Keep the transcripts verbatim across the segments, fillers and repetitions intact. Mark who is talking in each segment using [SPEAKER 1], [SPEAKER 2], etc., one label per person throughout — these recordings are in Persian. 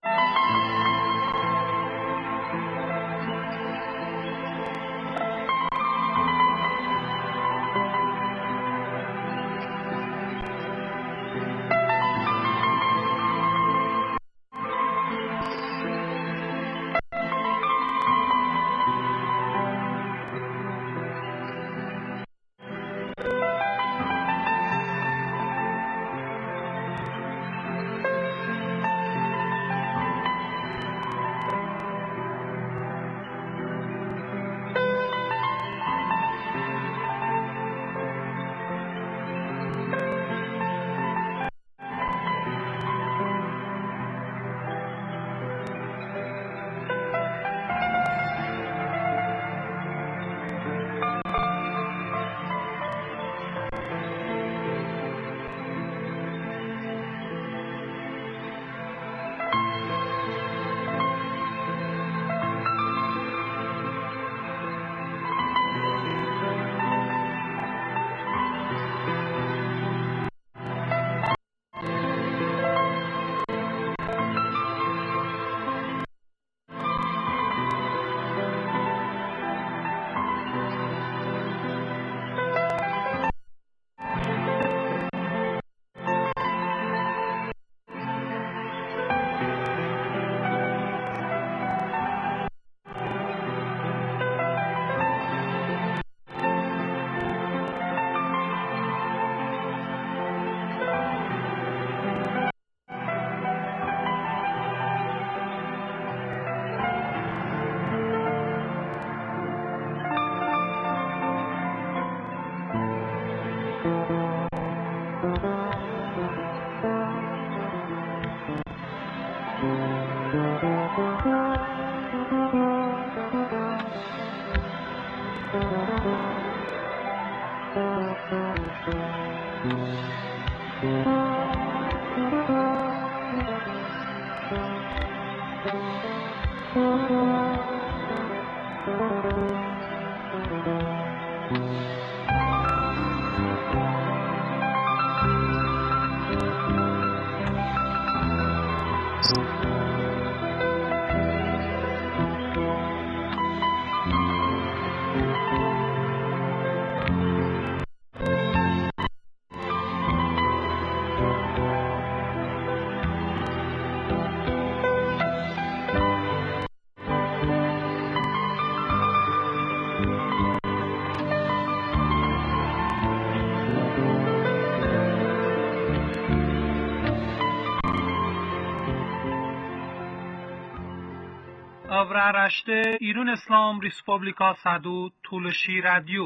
[SPEAKER 1] Avraaraşte İran İslam Respublika Sadu Tulshi Radio.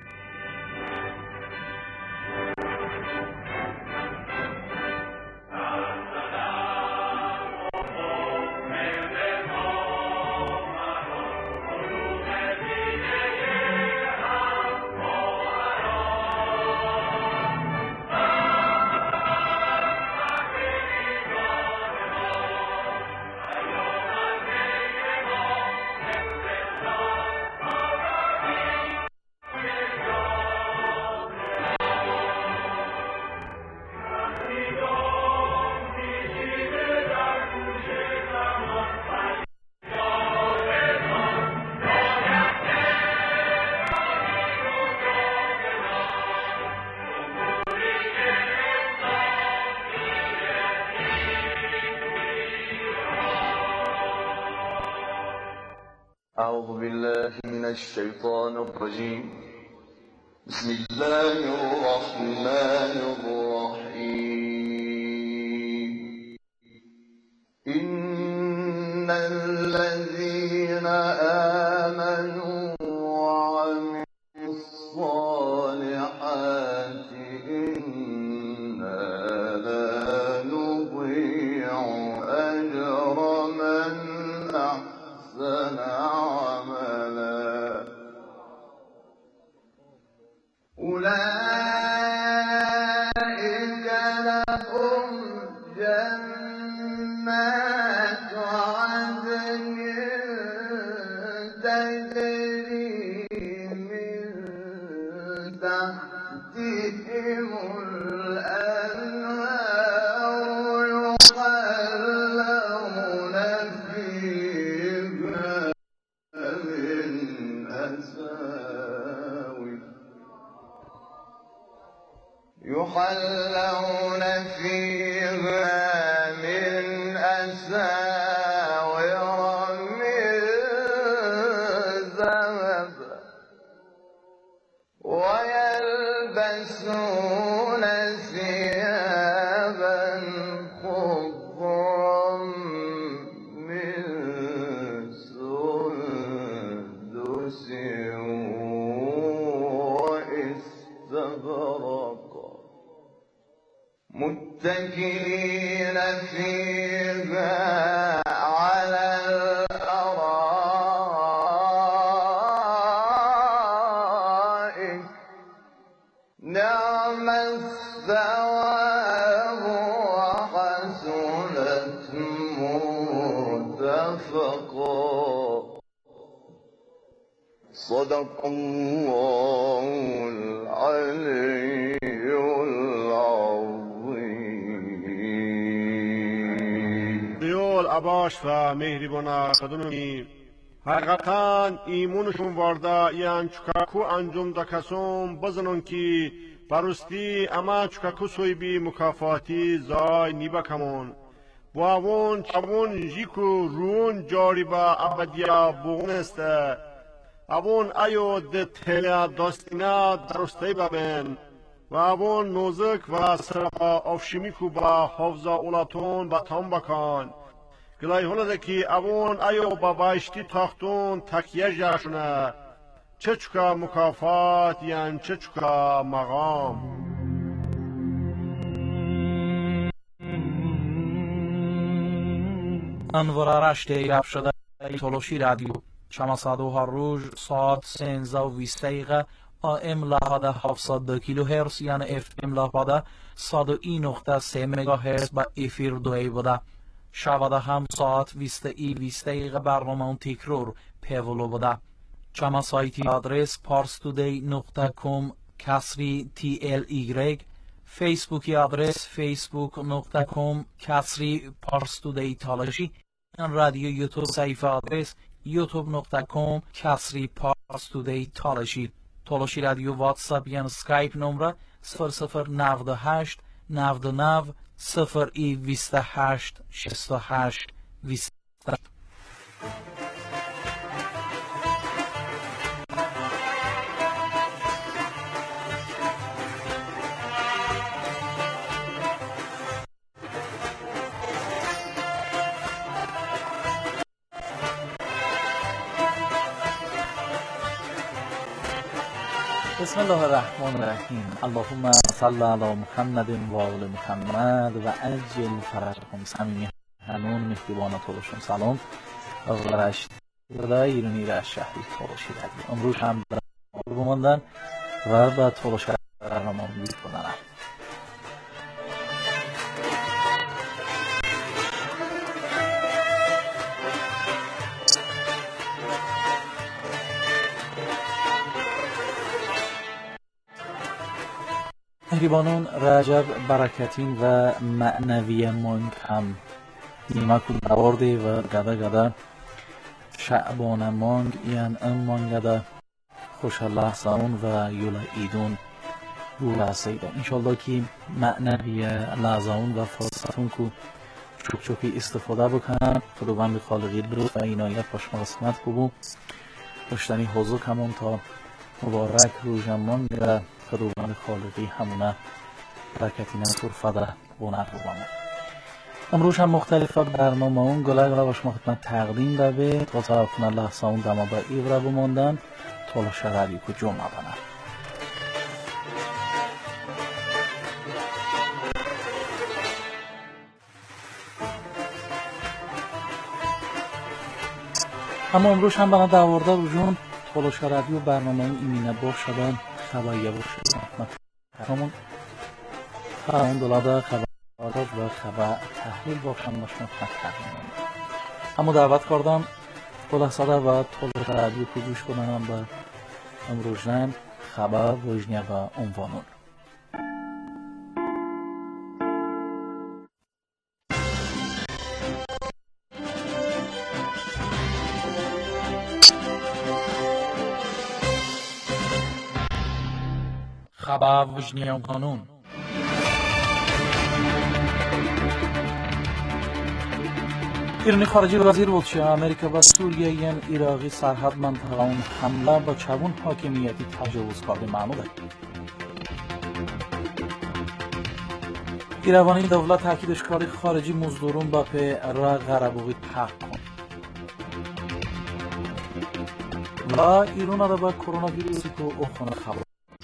[SPEAKER 2] أعوذ بالله من الشيطان الرجيم. بسم الله الرحمن الرحيم. إن الذين آمنوا وعملوا الصالحات إنا لا نضيع أجر من أحسن أولئك لهم جنات عدن تجري من تحتهم الأنهار يحلون يحلون فيها من أساور من ذهب ويلبسون ثيابا خضرا من سندس واستبرق متكئين فيها على الأرائك نعم الثواب وحسنت مرتفقا. صدق الله العلي
[SPEAKER 3] عباش و مهربانا خدونمی حقیقتاً ایمونشون وارده یان چکاکو انجام دا کسوم بزنون که برستی اما چکاکو سوی بی مکافاتی زای نیبا کمون و اون چون جیکو رون جاری با ابدیا بغن است اون ایو ده تلیا داستینا درستی ببین و اون نوزک و سرپا افشمیکو با حفظا اولاتون با تام بکن گلای هنده که اون ایو با بایشتی تاختون تکیه جاشونه چه چکا مکافات یعن چه چکا مقام.
[SPEAKER 4] انوار رشته رفت شده تولوشی رادیو شما صدوها روز ساعت سینزده و بیست دقیقه آم لحاده هفتصد دو کیلو هرتز یعنی اف ام لحاده صد و این نقطه سه مگا هرتز با افیر دوی بوده. شباده هم ساعت بیست ای بیست دقیقه برنامه اون تکرار پیولو بوده. شما سایتی آدرس پارستودی نقطه کام کسری تی ال ایگرگ، فیسبوکی آدرس فیسبوک نقطه کام کسری پارستودی تالشی، رادیو یوتیوب صفحه آدرس یوتیوب نقطه کام کسری پارستودی تالشی. تالشی رادیو واتساپ یا اسکایپ نمره صفر صفر نود و هشت نود و نه صفر ای بیست و هشت شصت و هشت بیست. بسم الله الرحمن الرحیم. اللهم صل علی محمد و آل محمد و عجل فرجهم. صمیمی همون مهربان تولشون سلام و رشت در ایرانی را شهری تولشی رادیو امروز هم بماندن و با تولش برنامه میکنن. مهربانان رجب برکتین و معنوی مانگ هم نیمه کود نوارده و گده گده شعبان مانگ یعن ام مانگده خوش لحظان و یولا ایدون بو لحظه انشالله که معنوی لحظان و فرصتون که چوک چوکی استفاده بکنن خداوند خالقی لطف و عنایت باش قسمت ببو داشتنی حضور همون تا مبارک روز مانگ و خداوند خالقی همونه برکتی نمتور فده بونر بوامه. امروز هم مختلف برنامه اون گلگ را باش خدمت تقدیم داده تا طرفون الله ساون دما با ایو را بماندن طول شغلی که جمعه بنا. اما امروز هم بنا دوارده رو جون طول شغلی و برنامه اون ایمینه باش شدن خبایه باشه همون همون دولاده خبر و خبر تحلیل باشم باشم تقدیم اما دعوت کردم خلاصه و طول رادیو که گوش کنم به امروزن خبر وجنه و عنوانون. خبر وجنیان قانون ایرانی خارجی وزیر بود که امریکا و سوریه ین عراقی سرحد منطقه اون حمله با چون حاکمیتی تجاوز کرده معموله. ایروانی دولت تاکیدش کاری خارجی مزدورون با پی را غربوی پاک کن. و ایران را با کرونا ویروسی که اخوان خبر.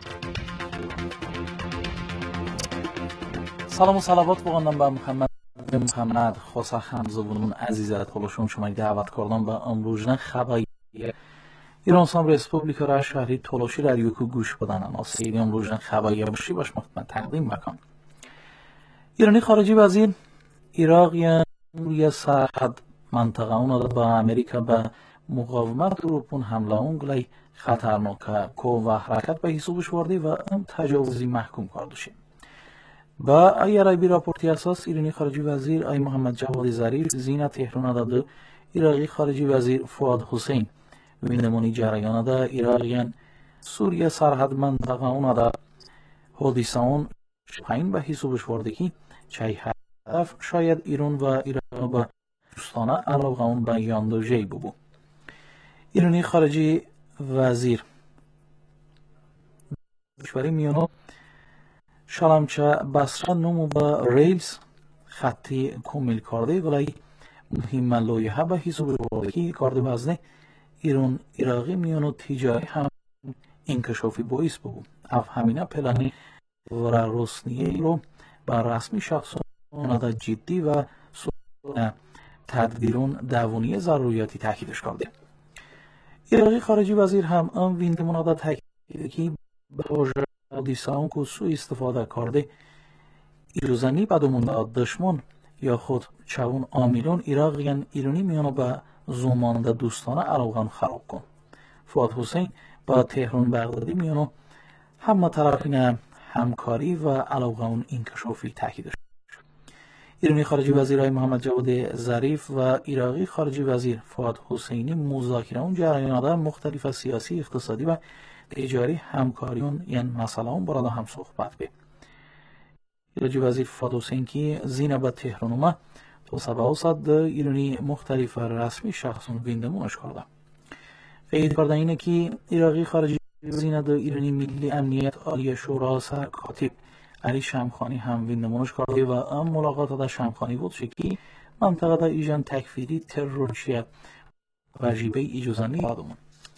[SPEAKER 4] سلام و صلوات بگویم با محمد محمد خواسته همزبونمون عزیزه طولشون شما دعوت کردم با امروزنه خبری ایران سام ریسپوبلیکا را شهری طولشی رادیو که گوش بدن اما سیدی امروزنه خبری باشی باش مطمئن تقدیم بکن. ایرانی خارجی وزیر عراق یا روی سرحد منطقه اون با امریکا به مقاومت اروپون حمله اون گلی خطرناک که و حرکت به حسابش ورده و ام تجاوزی محکوم کرده شد. با ای عربی راپورتی اساس ایرانی خارجی وزیر ای محمد جواد ظریف زین تهران داده عراقی خارجی وزیر فؤاد حسین وینمونی جریان دا عراقیان سوریه سرحد منطقه اون دا حادثه اون پایین به حسابش ورده که چای هدف شاید ایران و عراق با دوستانه علاقه اون به یاندوژی ببو. ایرانی خارجی وزیر کشوری میانو شلمچه بسره نمو با ریلز خطی کمیل کرده ولی مهم لایحه به حساب برده که کرده بزنه ایران عراقی میانو تجاری هم انکشافی باعث ببو. اف همینه پلانی و رسنیه رو با رسمی شخصان دا جدی و تدبیرون دوانی ضروریاتی تاکیدش کرده. عراقی خارجی وزیر هم ام ویندمون دا تاکید که به وجه حادثه اون که سوء استفاده کرده ایروزنی بدمون دشمن یا خود چون عاملون عراقیان ایرانی میانو به زمانده دوستانه علاقان خراب کن. فؤاد حسین با تهران بغدادی میانو همه طرفین همکاری و علاقه اون انکشافی تاکیدش. ایرانی خارجی وزیر های محمد جواد ظریف و عراقی خارجی وزیر فؤاد حسینی مذاکره اون جریانات مختلف سیاسی اقتصادی و تجاری همکاریون یعنی مسئله اون برای هم صحبت به. خارجی وزیر فؤاد حسین که زین به تهران اومد تو سبعه صد ایرانی مختلف رسمی شخصون ویندمونش کرده. قید کرده اینه که عراقی خارجی زین د ایرانی ملی امنیت عالی شورا سر کاتب علی شمخانی هم ویندمونش کرده و ام ملاقات دا شمخانی بود که منطقه دا ایجان تکفیری تروریستی واجبه ایجوزانی دادمون.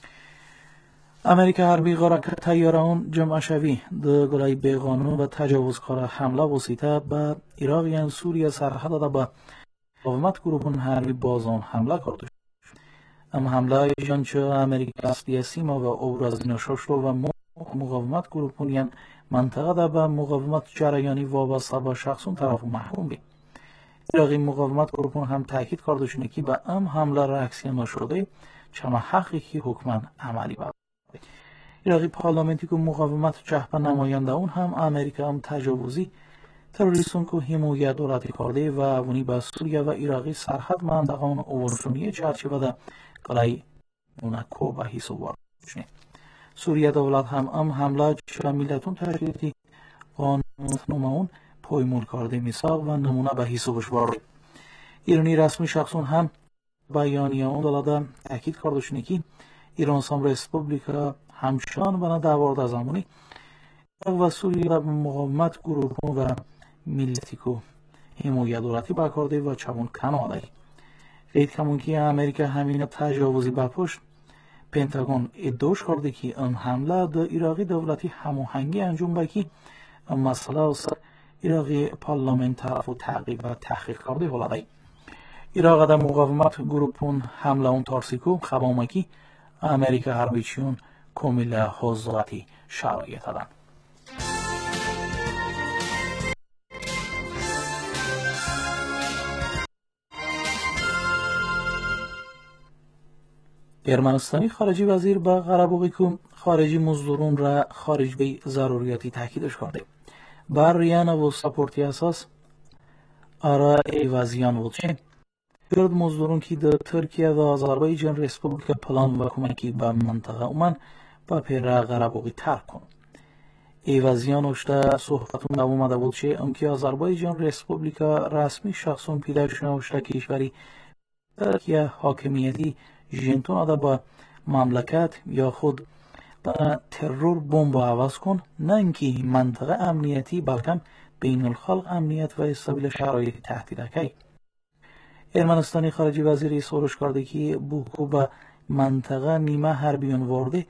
[SPEAKER 4] امریکا حربی غارت تیاره اون جمعه شوی د گلای بیقانون و تجاوزکار حمله وسیطه به عراقیان سوریه سرحد دا به مقاومت گروهون حربی بازان حمله کرده. ام حمله ایجان چه امریکا اصلی سیما و اوراز نشاش و مقاومت گروهون یعنی منطقه دا به مقاومت جریانی وابسته با شخصون طرف محکوم بی. عراقی مقاومت گروهون هم تاکید کرده شده که به ام حمله رأکسی نشده چما حقی که حکمان عملی بود. عراقی پارلمانتی که مقاومت جهبه نماینده اون هم امریکا هم تجاوزی تروریستون که حمایت دولتی کرده و اونی به سوریه و عراقی سرحد منطقه اون اورشونیه چرچه بده گلای اونکو به حساب وارد شده. سوریه دولت هم ام حمله چه ملتون تشکیلاتی قانون اون پایمال کرده میثاق و نمونه به حسابش وارد. ایرانی رسمی شخصون هم بیانیه اون دولت تاکید کرده شده که ایران سام ریسپوبلیکا همچنان بنا دوارده زمانی و سوریه به مقاومت گروه و ملتی که حمایت دولتی برکرده و چون کناده. قید کمون که امریکا همین تجاوزی بپشت پنتاگون ادعاش کرده که این حمله در عراقی دولتی هماهنگی انجام بکی مسئله از عراقی پارلمان طرف و تعقیب و تحقیق کرده ولده. عراق در مقاومت گروپون حمله اون تارسیکو خبامکی امریکا حربیچیون کامل حضورتی شرایط دادن. ارمنستانی خارجی وزیر با غربوقی که خارجی مزدورون را خارج به ضروریاتی تاکیدش کرده. بر ریان و سپورتی اساس آرا ایوازیان بود چه گرد مزدورون که در ترکیه و آذربایجان ریسپوبلیکا پلان و کمکی به منطقه اومن با پیرا غربوقی ترک کن. ایوازیان اشته صحبتون دو اومده بود چه امکی آذربایجان ریسپوبلیکا رسمی شخصون پیداشونه اشته کشوری که حاکمیتی جنتون آده با مملکت یا خود ترور بمب عوض کن، نه اینکه منطقه امنیتی بلکه بین الخلق امنیت و استابیل شرایط تهدیدکی. ارمنستانی خارجی وزیری سروش کرده که بوکو به منطقه نیمه حربیون ورده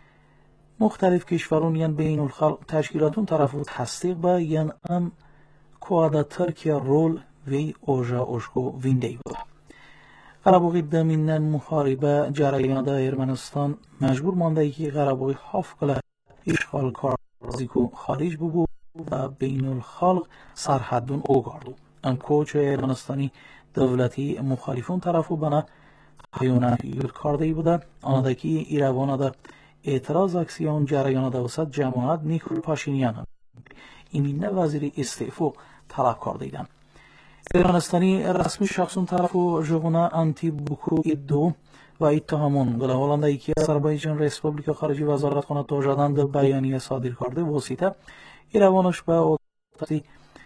[SPEAKER 4] مختلف کشورون یان بین الخلق تشکیلاتون طرف تصدیق با یان ام کوادا ترکیه رول وی اوژا اوشکو ویندی بود. قرباقی دمینن محاربه جریان دا ارمنستان مجبور مانده ای که قرباقی حاف کلا اشغال کارزیکو خارج بگو و بین الخلق سرحدون اوگاردو. ان کوچ ارمنستانی دولتی مخالفون طرفو بنا حیونه یود کرده ای بوده. آنده که ایروان دا اعتراض اکسیون جریان دا وسط جماعت نیکول پاشینیان این نه وزیر استعفا طلب کرده ایدن. ارمنستانی رسمی شخصون طرفو جغونه انتی بوکو ایدو و اتهامون گله هولنده ای که آذربایجان ریسپوبلیکا خارجی وزارت خانه توجدن در بیانیه صادر کرده واسطه ایروانش به اوطاتی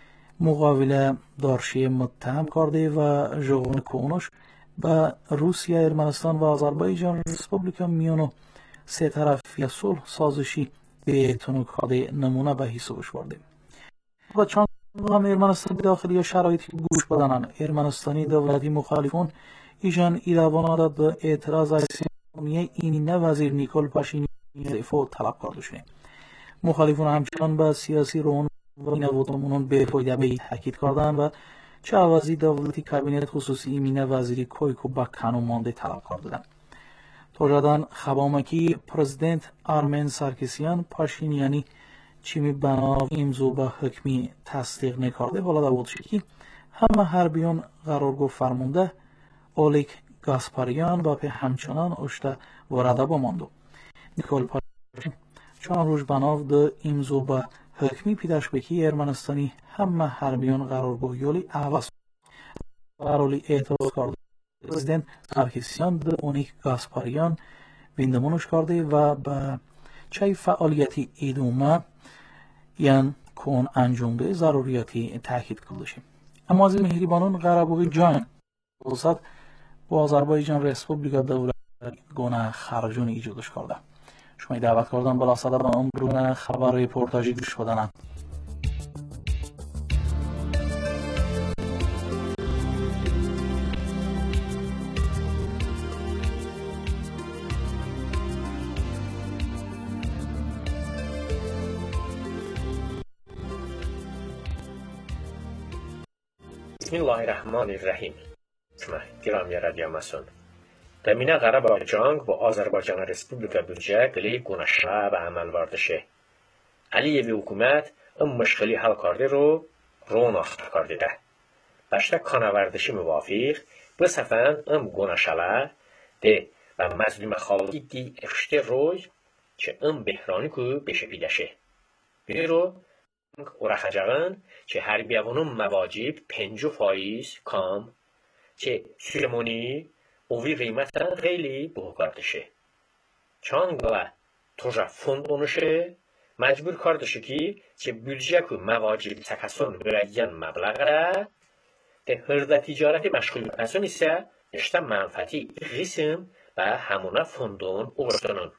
[SPEAKER 4] مقابله دارشی متهم کرده و جغونه کونش به روسیه ارمنستان و آذربایجان ریسپوبلیکا میانو سه طرفی صلح سازشی به تنوک کرده نمونه به حسابش برده. و چند هم ارمنستان داخلی شرایطی گوش بدنن ارمنستانی دولتی مخالفون ایشان ایروان داد به اعتراض اسلامیه اینی نه وزیر نیکول پاشینیان دفاع طلب کرده شده. مخالفون همچنان به سیاسی رون و نووتمونون به فایده به تاکید کردن و چه عوضی دولتی کابینت خصوصی ایمینه وزیری کویکو با کانون مانده طلب کردن. توجدن خبامکی پرزیدنت آرمن سارکیسیان پاشینیانی چیمی بنا امضا به حکمی تصدیق نکرده ولی دا بود که همه حربیان قرار گفت فرمونده اولیک گاسپاریان و به همچنان اشته ورده بماندو. نیکول پاشین چون روش بناو ده امضا به حکمی پیداش بکی ارمنستانی همه حربیان قرار گفت یولی عوض قرالی اعتراض کرده. پرزیدنت سارکیسیان ده اونیک گاسپاریان ویندمونش کرده و به چه فعالیتی ادامه یان کون انجام ده ضروریاتی تاکید کردشیم. اما از مهربانان قرباقی جان وسط با آذربایجان ریسپوبلیکا دولت گونه خرجون ایجادش کرده. شما دعوت کردن بلا صدا به اون گونه خبر ریپورتاجی گوش بدن.
[SPEAKER 5] بسم الله الرحمن الرحیم. گرامی رادیو مسون دمینه قرباقجان و آذربایجان ریسپوبلیکا بودجه گلی گونشه به عمل واردشه. علیه و حکومت ام مشکلی حل کرده رو روناخت کرده ده. باشته کاناوردشی موافق بسفن ام گونشه‌له ده و مظلوم خالقی دی افشته روی چه ام بحرانی که بشه پیداشه. بیرو اورخجاغن چه هر بیاونم مواجب پنجو فایز کام چه سیرمونی اوی قیمتا خیلی بهکاردشه. چون و توجه فند اونشه مجبور کردشه که چه بودجه که مواجب تکسان برایان مبلغ را ده هرده تجارت مشغول پسون ایسه اشتا منفعتی قسم و همونه فندون اوورتنون.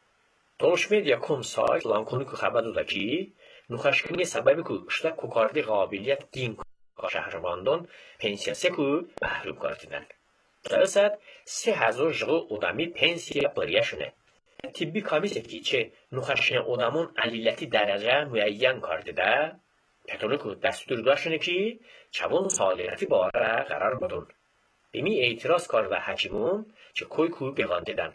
[SPEAKER 5] توش میدیا کم سایت لانکونی که خبر دوده که نخشکنی سببی که اشتا کوکارده قابلیت دین که شهرواندون پنسیاسه که محروم کردیدن. درصد سه هزار جغو ادامی پنسیه بریه شونه. تیبی کامیسه که چه نخشن ادامون علیلتی درجه معین کردیده پتونه که دستور داشتونه که چون سالیتی باره قرار بدون. بیمی اعتراض کرده حکیمون چه کوی کوی بگاندیدن.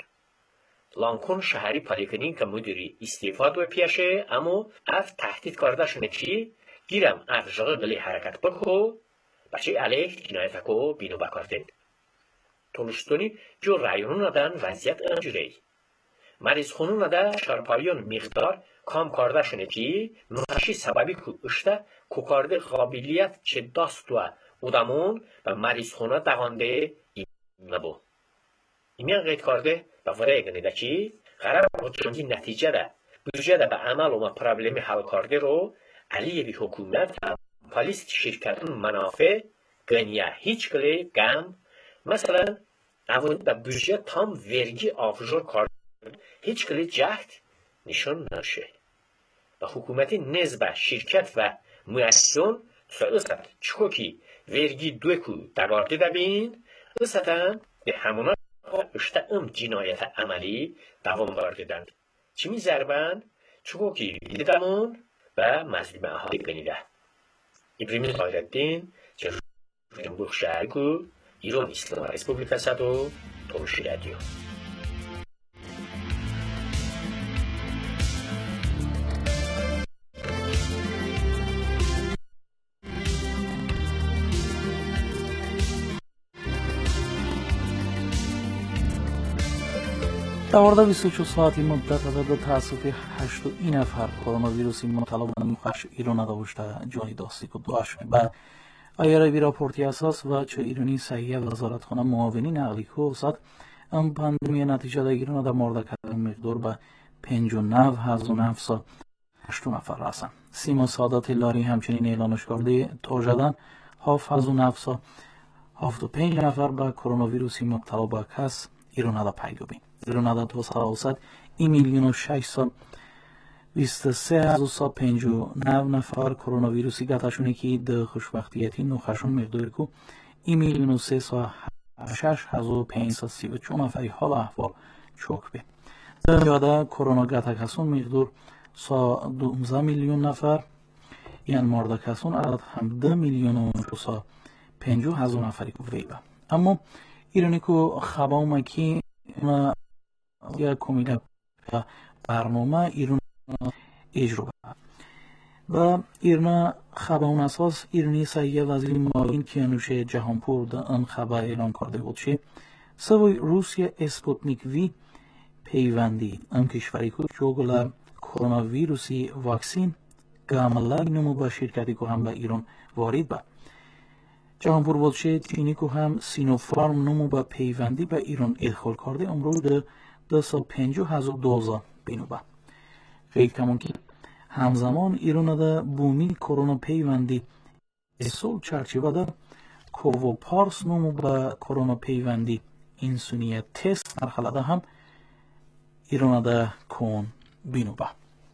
[SPEAKER 5] لانکون شهری پالیکنین که مدیری استعفا دو پیشه اما اف تهدید کرده شونه که گیرم اف جغو گلی حرکت بکو بچه علیه جنایت کو بینو بکردید. تونشتونی جو رایونون ندن وضعیت انجوری. مریض خونون نده شارپایون مقدار کام کرده شونه که نخشی سببی که اشته کوکارده قابلیت چه داست و ادامون و مریض خونه دقانده ایمه بو. ایمیان قید کرده و وره گنیده که قرار بچونگی نتیجه ده بودجه به عمل و پرابلم حل کرده رو علیه بی حکومت پالیست شرکت منافع گنیا هیچ کلی گم مثلا اول به بودجه تام ورگی آفجور کرده هیچ کلی جهد نشان نشه و حکومت نزبه شرکت و مؤسسون سوالات چوکی ورگی دوی کو دبارده دبین اصلا به همونا اشتا ام جنایت عملی دوام بارددن چی می زربن چوکی دیدمون و مظلوم اهالی گنیده ابراهیم غیرالدین چه جمهور شهرکو ایران اسلام ریسپوبلیکا صدو تلوشی رادیو
[SPEAKER 4] در مورد بیست و چهار ساعتی مدت عدد تاسف هشت و این نفر کرونا ویروسی مبتلا به مخش ایران داشته جانی داستی که دعاش و آیاره بی راپورتی اساس و چه ایرانی صحیح وزارتخانه معاونی نقلی که اوسط ام پاندمی نتیجه در ایران در مورد کردن مقدار به پنج و نو هزار و نفصد هشت نفر رسن سیما سادات لاری همچنین اعلانش کرده تا جدن هفت هزار و نفصد هفتاد و پنج نفر به کرونا ویروسی مبتلا به کس ایران در پیگوبین ایران در توسط اوسط این میلیون و ششصد بیست و سه هزار و صد و پنجاه و نه نفر کرونا ویروسی گتشونه که ده خوشبختیتی نوخشون مقداری که این میلیون و سه و شش هزار و پنجصد و سی و چهار نفری حال احوال چوک به زیاده کرونا گتکسون مقدار سا دوازده میلیون نفر یعنی مرد کسون عدد هم ده میلیون و ششصد و پنجاه هزار نفری که ویبه اما ایرانی که خبا که ما یا کمیله برنامه ایران اجرا و ایران خبا اون اساس ایرانی صحیح وزیر معاون کیانوش جهانپور در آن خبر اعلان کرده بود که سوی روسیه اسپوتنیک وی پیوندی ام کشوری که جوگل کرونا ویروسی واکسین گاملا نمو با شرکتی که هم به ایران وارد با جهانپور بودشه چینی که هم سینوفارم نمو با پیوندی به ایران ادخال کرده امروز ده دویست و پنجاه هزار دوز بینو با غیر کمون که همزمان ایران ده بومی کرونا پیوندی اصول چرچیبه ده کوو پارس نمو با کرونا پیوندی اینسونیه تست مرحله ده هم ایران ده کن بینو با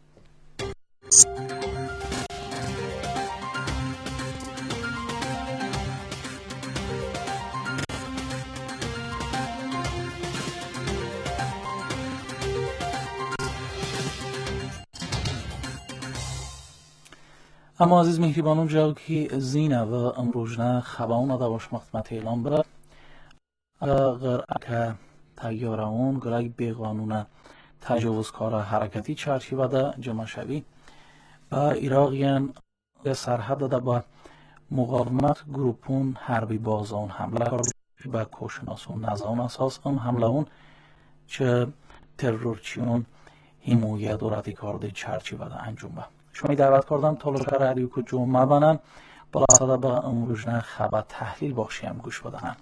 [SPEAKER 4] اما عزیز مهربانان جاو که زینه و امروزنه خباونه دا باش مختمت اعلام بره اگر که تیاره اون گرای بیقانونه تجاوزکار حرکتی چرچی بده جمع شوی و ایراقیان سرحد دا با مقاومت گروپون حربی بازان حمله کرد به کوشناسون نزان اساس هم حمله اون چه ترورچیون حمایت و رادیکارد چرچی بده انجام به شما دعوت کردم طالب رادیو که جمعه بنن بالا صدا با امروزنه خبر تحلیل باشیم گوش بدنن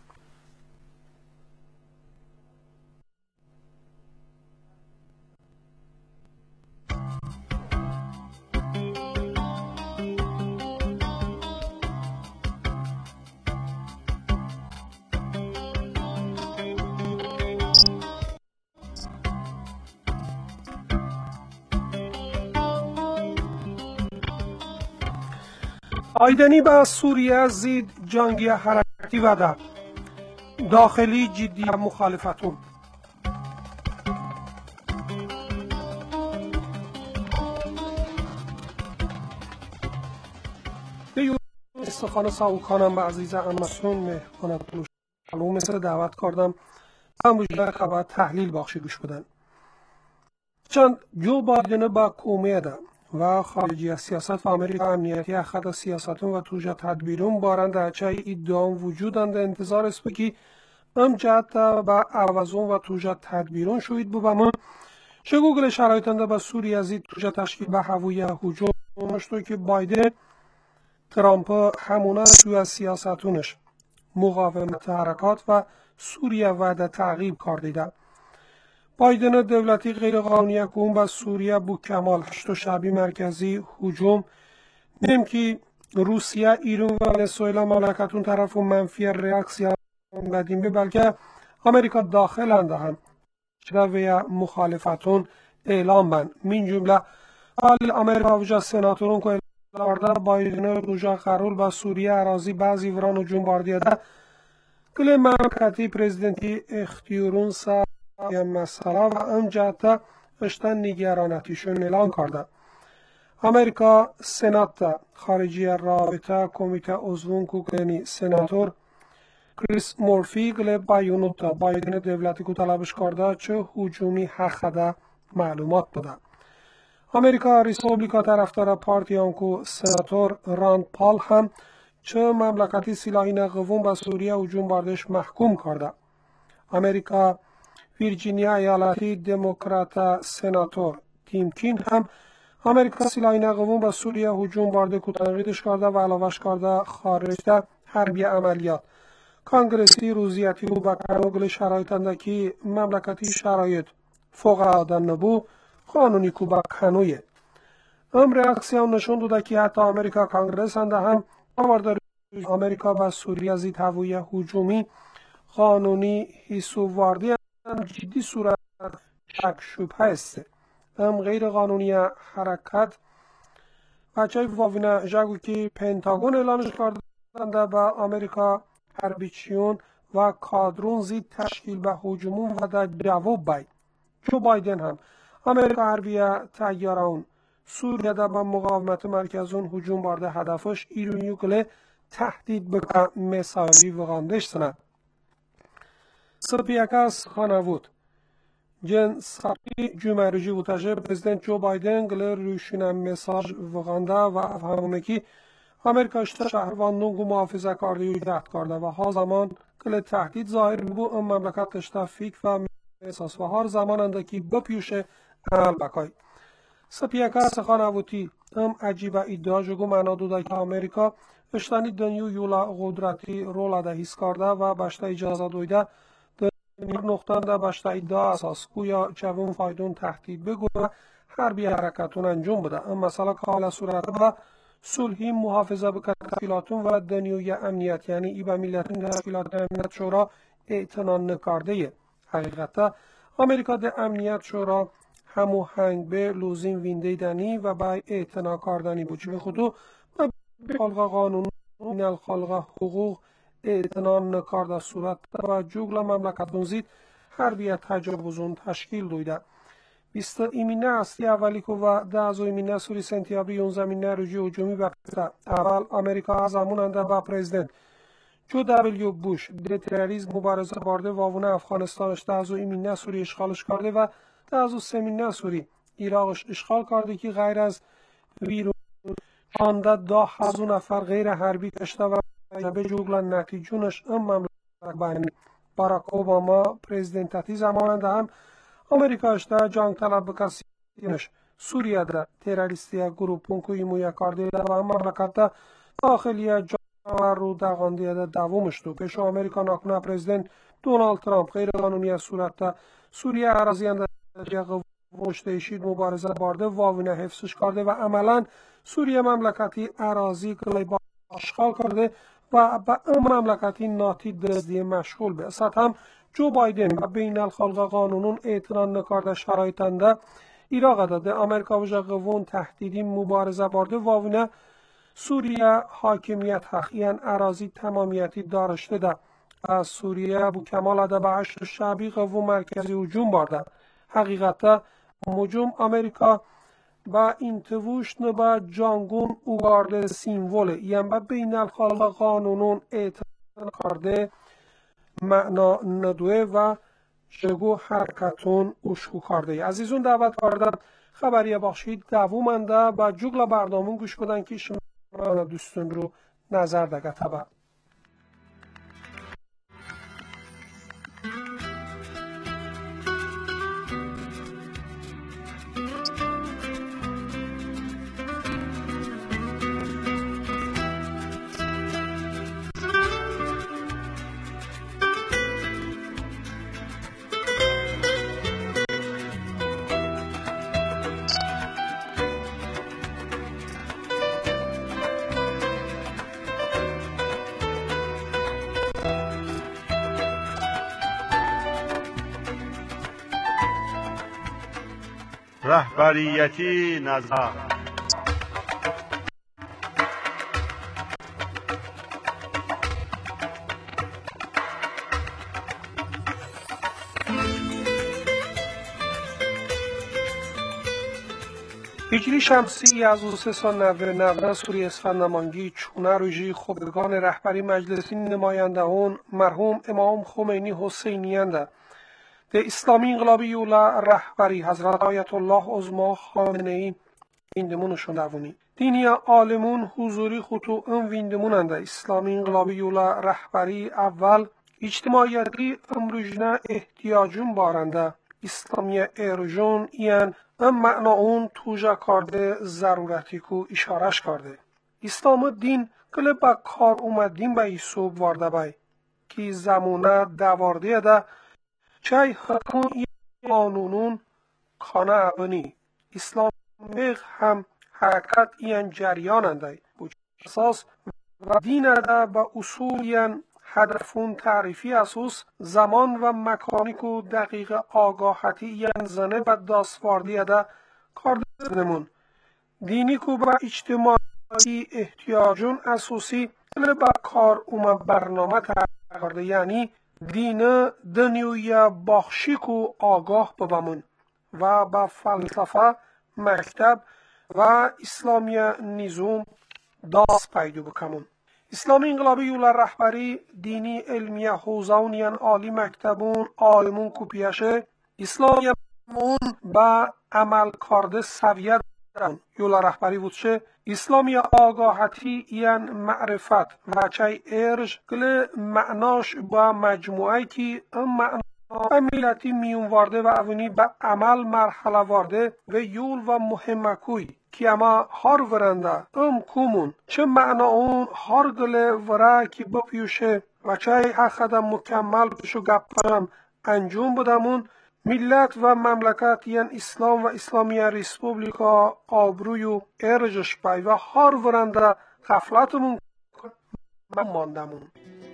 [SPEAKER 1] آیدنی به سوریه زید جنگی حرکتی وده داخلی جدی مخالفتون به استخانه ساوکانم به عزیز امسون مهمانتون شلو مثل دعوت کردم هم روشده خبر تحلیل باخشی گوش بدن چند جو بایدن با کومیده و خارجی سیاست و امریکا امنیتی اخد سیاستون و توجه تدبیرون بارند اچه ادعام وجودند انتظار است بکی ام جهت با عوضون و توجه تدبیرون شوید بو بمون چه گوگل شرایطنده با سوریه زید توجه تشکیل به هویه حجوم مشتو که بایدن ترامپ همونه توی سیاستونش مقاومت حرکات و سوریه وعده تعقیب کردیده بایدن دولتی غیرقانونی حکوم به سوریه بو کمال هشت شعبی مرکزی هجوم نیم که روسیه ایران و ونزوئلا مملکتون طرف و منفی ریاکسیا بدیم به بلکه امریکا داخل انده هم شده و مخالفتون اعلام بند من جمله حال امریکا وجه سناتورون که اعلام کرده بایدن روژا قرول با سوریه اراضی بعضی وران و جنباردیه ده کل مملکتی پرزیدنتی اختیارون سا مسئله و ام جهت اشتن نگرانتیشون اعلان کرده. امریکا سنات خارجی رابطه کمیته عضوون کوکنی سناتور کریس مورفی گل بیانات بایدن دولتی کو طلبش کرده چه هجومی حق ده معلومات بده. امریکا ریسپوبلیکا طرفدار پارتی آنکو سناتور راند پال هم چه مملکتی سلاحی قوم به سوریه هجوم بردش محکوم کرده. امریکا ویرجینیا ایالتی دموکرات سناتور تیم کین هم امریکا سلاحی قوم به سوریه هجوم برده کو تنقیدش کرده و علاوهش کرده خارج ده حربی عملیات کانگرسی روزیتی رو به کنوگل شرایط اندکی مملکتی شرایط فوق العاده نبو قانونی کو به کنویه ام ریاکسیون نشون داده که حتی امریکا کانگرس انده هم آورده امریکا به سوریه زید هویه هجومی قانونی حسابوردی جدی صورت شک شبهه است. ام غیر قانونی حرکت بچه واوینه جگو که پنتاگون اعلانش کردنده به امریکا هربیچیون و کادرون زید تشکیل به هجومون و در جواب بای جو بایدن هم امریکا حربیه تیارون سوریه در به مقاومت مرکزون هجوم برده هدفش ایرونیو کله تهدید بکن مساوی وغاندش سند سپیاکاس خانوود جن ساقی جمعرجی بودشه پرزیدنت جو بایدن گله روشونه مساج وغانده و افهمونه که امریکا اشتا شهرواندون گو محافظه کرده و جهد کرده و ها زمان گله تهدید ظاهر بو ام مملکت اشتا فیک و احساس و هر زمان انده که بپیوشه عمل بکای سپیاکاس خانوودی ام عجیبه ادعا جگو معنا دوده که امریکا اشتانی دنیو یولا قدرتی رول ده حس کرده و بشته اجازه دویده در نقطان ده بشته ادعا اساس گویا جوون فایدون تهدید بگو و حربی حرکتون انجام بده اما مثلا که حال صورت و صلحی محافظه بکن تشکیلاتون و دنیوی امنیت یعنی ای به ملتین تشکیلات امنیت شورا اعتنا نکرده حقیقتا امریکا ده امنیت شورا همو هنگ به لوزین وینده دنی و به اعتنا کردنی بود چون خودو به خلق قانون این خلق حقوق اعتنا نکرده صورت و جوگل مملکتون زید حربیت تجاوزون تشکیل دویده بیست ایمینه اصلی اولی که و ده از ایمینه سوری سنتیابری اون زمینه رجوع هجومی بپیسته اول امریکا از همون انده با پرزیدنت جو دبلیو بوش ده تروریسم مبارزه بارده و اونه افغانستانش ده از ایمینه سوری اشغالش کرده و ده از سمینه سوری عراقش اشغال کرده که غیر از ویرون آنده ده هزار نفر غیر حربی کشته و به جوگل نتیجونش ام مملکت بانی باراک اوباما پرزیدنتاتی زماننده هم امریکا اشته جنگ طلب بکسیش سوریه ده تروریستی گروپون که ایمویا کرده و هم مملکت داخلی جنگ رو دقانده ده دومش دو پیش امریکا نکنه پرزیدنت دونالد ترامپ غیر قانونی صورت ده سوریه عراضی انده مشتهشید مبارزه بارده واوینه حفظش کرده و عملا سوریه مملکتی عراضی کلی با اشغال کرده و به ام مملکتی ناتی دزدی مشغول به اسد هم جو بایدن و بین الخلق قانونون اعتنا نکرده شرایطنده عراق داده امریکا و قوون تهدیدی مبارزه بارده واوینه سوریه حاکمیت حقیقی عراضی تمامیتی دارشته ده از سوریه بو کمال ده به هشت شعبی قوون مرکزی هجوم بارده حقیقتا مجوم امریکا با این توشت با جانگون اوگارده سیموله یعنی با بین الخلق قانونون اعتنا کرده معنا ندوه و شگو حرکتون اشکو کرده عزیزون دعوت کردن خبریه بخشید دوومنده با جوگل برنامون گوش بدن که شما دوستون رو نظر دگه تبا
[SPEAKER 3] رهبریتی نظر
[SPEAKER 1] هجری شمسی از او سه سال نوه نوه سوری اسفندمانگی چونه روژی خبرگان رهبری مجلسی نمایندهان مرحوم امام خمینی حسینیانده ده اسلامی انقلابی یولا رهبری حضرت آیت الله عظما خامنه ای ویندمونشون دوونی دینی عالمون حضوری خطو ام ویندموننده اسلامی انقلابی یولا رهبری اول اجتماعیتی امروجنه احتیاجون بارنده اسلامی ارجون این ام معنا اون توجه کرده ضرورتی کو اشارش کرده اسلام دین کل با کار اومدین به ایسوب وارده بای که زمونه دوارده ده چای حکم این قانونون کانه ابنی اسلام میغ هم حرکت این جریان انده بو اساس و دین ده با اصول این هدفون تعریفی اساس زمان و مکانی کو دقیق آگاهتی این زنه و داسواردی ده کار دنمون دینی کو با اجتماعی احتیاجون اساسی کل با کار اومد برنامه کرده یعنی دین دنیوی باخشی کو آگاه ببمون و با فلسفه مکتب و اسلامی نظام داست پیدا بکمون اسلامی انقلابی یولا رهبری دینی علمی حوزونیان عالی مکتبون عالمون کوپیشه اسلامی مون با عمل کرده سویه دارن یولا رهبری بودشه اسلامی آگاهتی این معرفت و چای ارج کل معناش با مجموعه که ام معنا و ملتی میون وارده و اونی به عمل مرحله وارده و یول و مهمکوی که اما هر ورنده ام کومون چه معنا اون هر گله وره که بپیوشه و چای حقدم مکمل بشو گپرم انجام بدمون ملت و مملکت یعن اسلام و اسلامی ریسپوبلیکا آبروی و ارجش پای و هر ورنده غفلتمون من ماندمون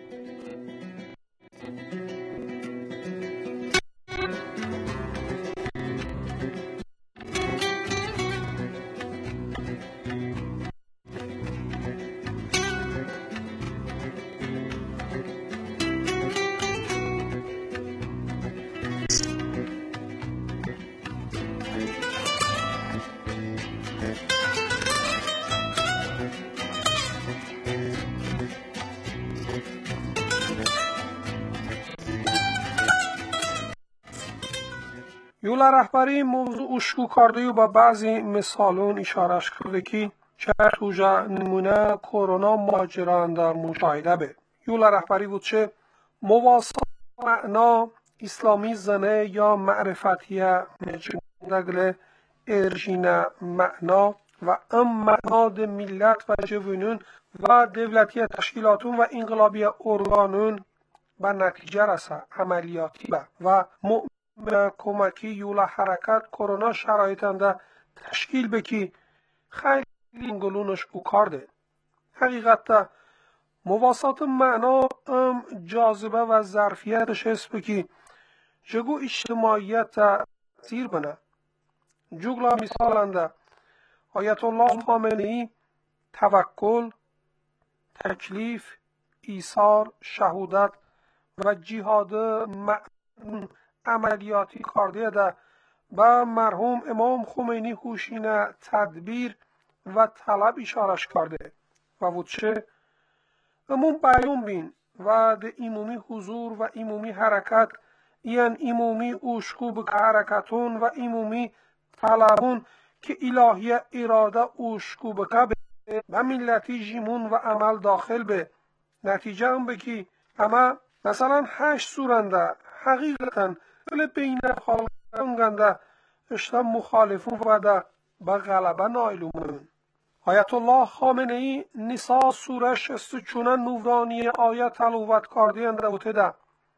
[SPEAKER 1] یولا رهبری موضوع اشکو کرده و با بعضی مثالون اشارش کرده که چه توجه نمونه کرونا ماجران در مشاهده به یولا رهبری بود چه مواسط معنا اسلامی زنه یا معرفتیه مجموعه ارژین معنا و ام معنا ده ملت و جوانون و دولتی تشکیلاتون و انقلابی ارگانون به نتیجه رسه عملیاتی به و کمکی یولا حرکت کرونا شرایطنده تشکیل بکی خیلی انگلونش او کرده حقیقتا مواسط معنا ام جاذبه و ظرفیتش هست بکی جگو اجتماعیت تأثیر بنه جگلا مثالنده آیت الله خامنه ای توکل تکلیف ایثار شهودت و جهاد معن عملیاتی کرده ده با مرحوم امام خمینی حوشینه تدبیر و طلب اشارش کرده و وچه امون بیان بین و ده ایمومی حضور و ایمومی حرکت این ایمومی اوشکو به حرکتون و ایمومی طلبون که الهی اراده اوشکو بکه و ملتی جیمون و عمل داخل به نتیجه هم بکی اما مثلا هشت سورنده حقیقتا ولی بین خالقان گنده اشتا مخالفون و ده با غلبه نایلومون آیت الله خامنه ای نسا سوره شست چونه نورانی آیت تلوت کرده انده بوده ده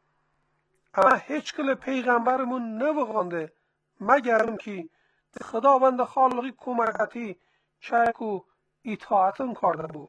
[SPEAKER 1] اما هیچ کل پیغمبرمون نوغانده مگرم که خداوند خالقی کمکتی چکو اطاعتن کرده بود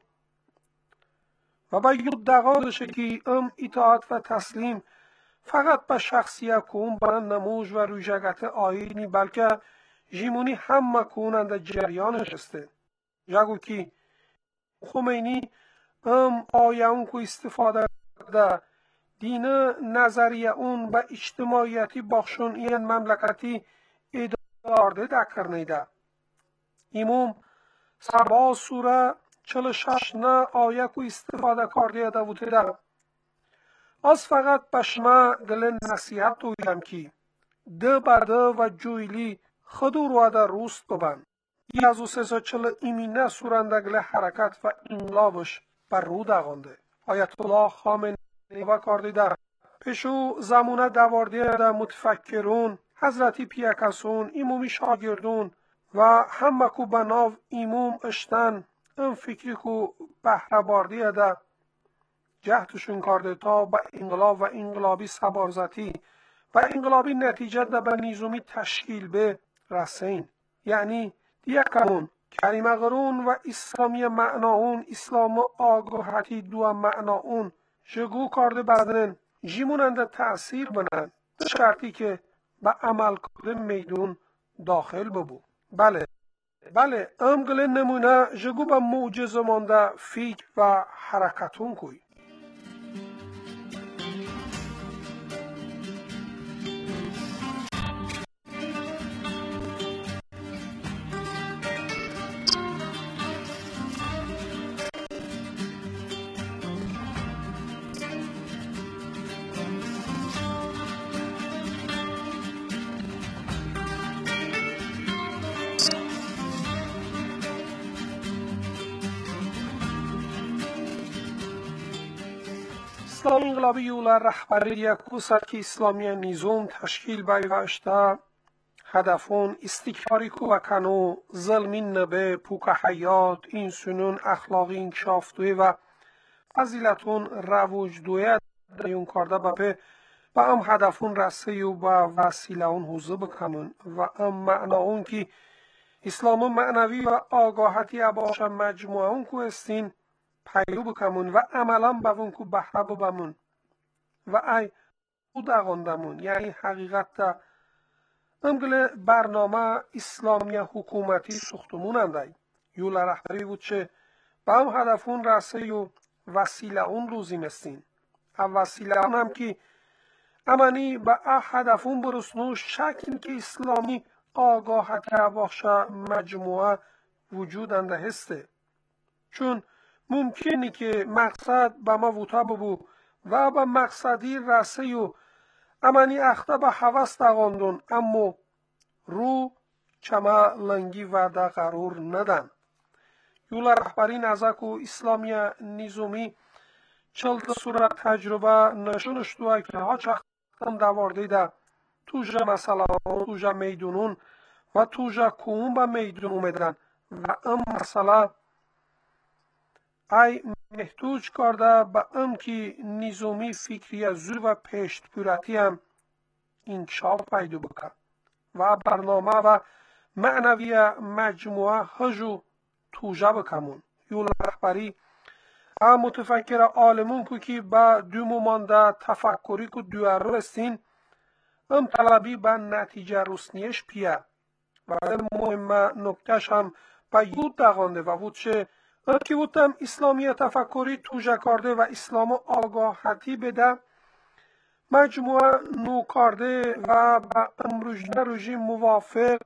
[SPEAKER 1] و با یود دقادشه که ام اطاعت و تسلیم فقط به شخصیت کن برن نموج و روژگت آینی بلکه jimuni hamma kunanda jaryanış este. Jagu ki Khomeini ام آیه اون که استفاده ده دینه نظریه اون به اجتماعیتی بخشون این مملکتی ادارده دکرنه ده. ایموم سبا سوره چل شش نه آیه که استفاده کرده ده بوده ده. از فقط بشما دل نصیحت دویم کی ده برده و جویلی خدو رو ده روست ببن. ی از او سه چل ایمینه سورندگل حرکت و انقلابش بر رو داغانده. آیت الله خامنه‌ای و کاردیده پیشو زمونه دوارده ده متفکرون حضرتی پیاکسون ایمومی شاگردون و همه کو بناو ایموم اشتن ام فکری کو بهره باردی ده جهدشون کرده تا به انقلاب و انقلابی سبارزتی و انقلابی نتیجه ده به نیزومی تشکیل به رسین. یعنی دیگرون کریمه قرون و اسلامی معناون اسلام آگاهتی دو معناون جگو کرده بدنن جیموننده تأثیر بنن به شرطی که به عمل کرده میدون داخل ببو. بله بله امگل نمونه جگو به معجزه مانده فکر و حرکتون کوی. اسلامی انقلابی یولا رهبری یکوسر که اسلامی نیزوم تشکیل بیوشته هدفون استکباری کو و کنو ظلمین نبه پوک حیات این سنون اخلاقی انکشاف دوی و فضیلتون روج دوی دیون کرده بپه و ام هدفون رسه و با وسیله اون حوزه بکنون و ام معناون که اسلام معنوی و آگاهتی باشه مجموعه اون کو استین پیرو بکمون و عملا بوون کو بهره ببمون و ای او داغاندمون یعنی حقیقت دا امگل برنامه اسلامی حکومتی سختمون اندای یولا رهبری بود چه با هم هدفون رسه و وسیله اون روزیم استین او وسیله اون هم که امانی با اه هدفون برسنوش شکل که اسلامی آگاهتی باشه مجموعه وجود انده هسته چون ممکنی که مقصد به ما وطا ببو و به مقصدی رسه و امانی اخته به حوست داغاندون اما رو چما لنگی وعده قرار ندن. یولا رهبری نزک و اسلامی نیزومی چلت صورت تجربه نشونش دوه که ها چختم دوارده ده توجه مسئله توجه میدونون و توجه کون به میدون اومدن و ام مسئله ای محتوج کرده به ام که نیزومی فکری زور و پیشت پورتی هم انکشاف پیدا بکن و برنامه و معنوی مجموعه هجو توجه بکمون. یولا رهبری ام متفکر عالمون که با دومو مانده تفکری که دوار رستین ام طلبی به نتیجه رسنیش پیه و مهم نکتش هم به یود داغانده و بود چه که بودم اسلامی تفکری توجه کرده و اسلام آگاهتی بده مجموعه نو کرده و با امروجنه رژیم موافق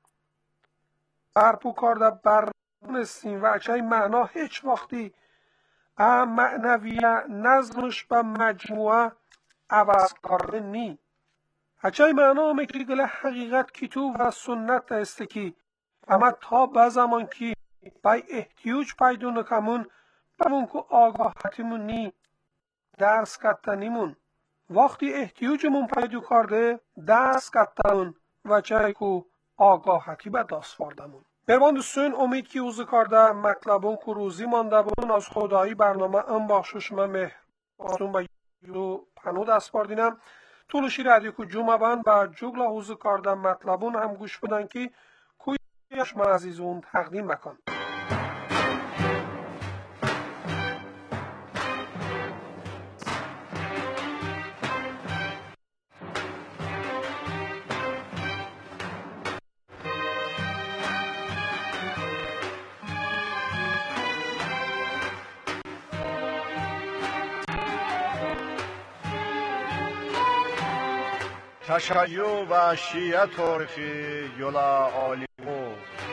[SPEAKER 1] برپو کرده برنستیم و اچه معنا هیچ وقتی معنوی نظمش به مجموعه عوض کرده نی اچه معنا میکری گله حقیقت کتو و سنت است که اما تا به زمان که بای احتیاج پیدا نکمون بمون که آگاهتیمون نی درس کتنیمون وقتی احتیاجمون پیدا کرده درس کتنمون و چه که آگاهتی به دست واردمون. بربان دوستون امید که اوزه کرده مطلبون که روزی مانده بون از خدایی برنامه ام بخشش من مهراتون به یو پنو دست باردینم طولشی رادیو که جمعه بند با جگل اوزه کرده مطلبون هم گوش بدن که کویش من عزیزون تقدیم بکن.
[SPEAKER 3] تشیع و شیعه تاریخی یولا عالیمو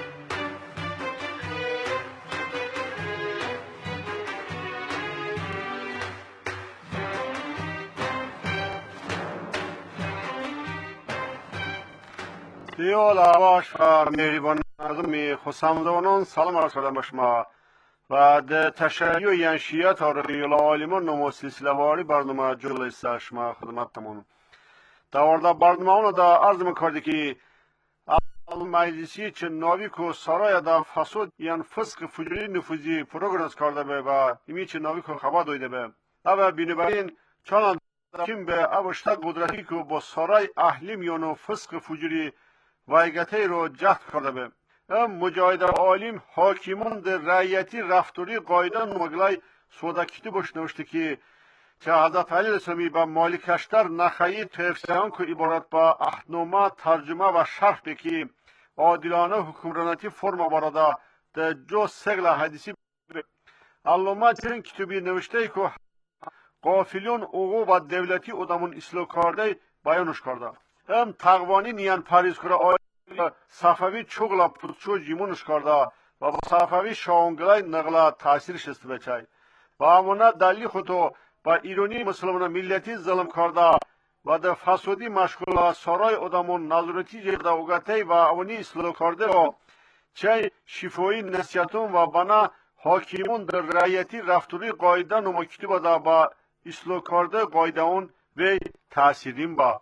[SPEAKER 3] دیال آواش و میریبان مردم خسامزانان سلام عرض کردم به شما و در تشیع یعنی شیعه تاریخی یولا عالیمو نمو سلسله واری برنامه جلوی سر شما خدمتتون دوارده برنامه دا عرض میکرده که مجلسی چه ناوی که سرای دا فساد یعنی فسق فجوری نفوذی پروگرس کرده به و ایمی چه ناوی که خبر دویده به او بینابراین چون کم به اوشتا قدرتی که با سرای اهلی میانو فسق فجوری وایگته رو جهد کرده به ام مجاهد عالم حاکمان در رعیتی رفتاری قایده نمگلای سوداکیتی باش نوشته که که حضرت علی رسمی با مالکشتر نخیی تفسیران که عبارت با احنامه ترجمه و شرح بکی عادلانه حکمرانتی فرما براده در جو سگل حدیثی علامه چنین کتابی نوشته که قافلیون اوغو و دولتی ادامون اصلاح کرده بیانش کرده ام تقوانی نیان پاریز کرده آیه صفوی چوغلا پرچو جیمونش کرده و با صفوی شاونگلای نقلا تاثیرش است بچای و امونه دلی خودو با ایرانی مسلمان ملتی ظلم کرده و در فسادی مشغول سرای ادامون نظرتی جرده اوگته و اونی اصلاح کرده و چه شفایی نصیحتون و بنا حاکمون در رعیتی رفتاری قایده نمکتی بده با اصلاح کرده قایده اون و تأثیرین با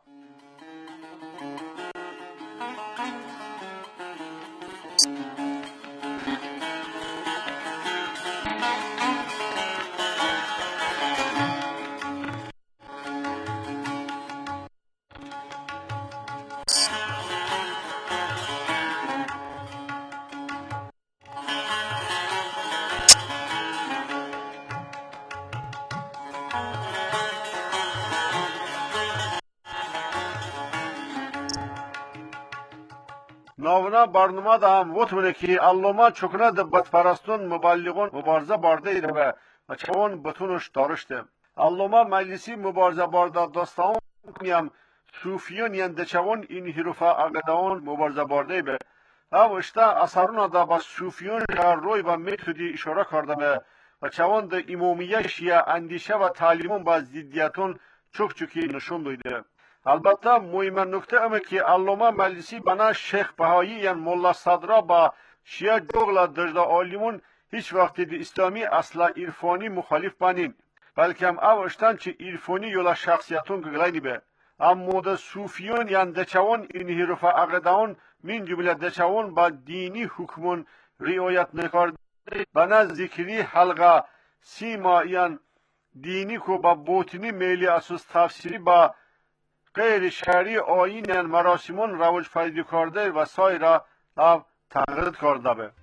[SPEAKER 3] ناونا برنامه دا هم وطمونه که علامه چکنه دا بدپرستون مبلغون مبارزه بارده ایره به و چون بتونش دارشته علامه مجلسی مبارزه بارده داستان کنیم صوفیون ین دچوان این حروف اقدان مبارزه بارده به او اشتا اثرون دا با صوفیون روی و متدی اشاره کرده به و چون دا امامیه شیعه اندیشه و تعلیمون با ضدیتون چک چکی نشون دویده البته مهم نکته امه که علامه مجلسی بنا شیخ بهایی یعنی مولا صدرا با شیعه جوغلا درجه عالمون هیچ وقت دی اسلامی اصلا عرفانی مخالف بانین بلکه هم اوشتن چه عرفانی یولا شخصیتون گلینی به اما ده صوفیون یعنی دچوان این حروف عقدان من جمله دچوان با دینی حکمون رعایت نکرده بنا ذکری حلقه سیما یعنی دینی که با باطنی میلی اساس تفسیری با غیر شرعی آیین مراسمون رواج پیدا کرده و سایر را تغییر کرده به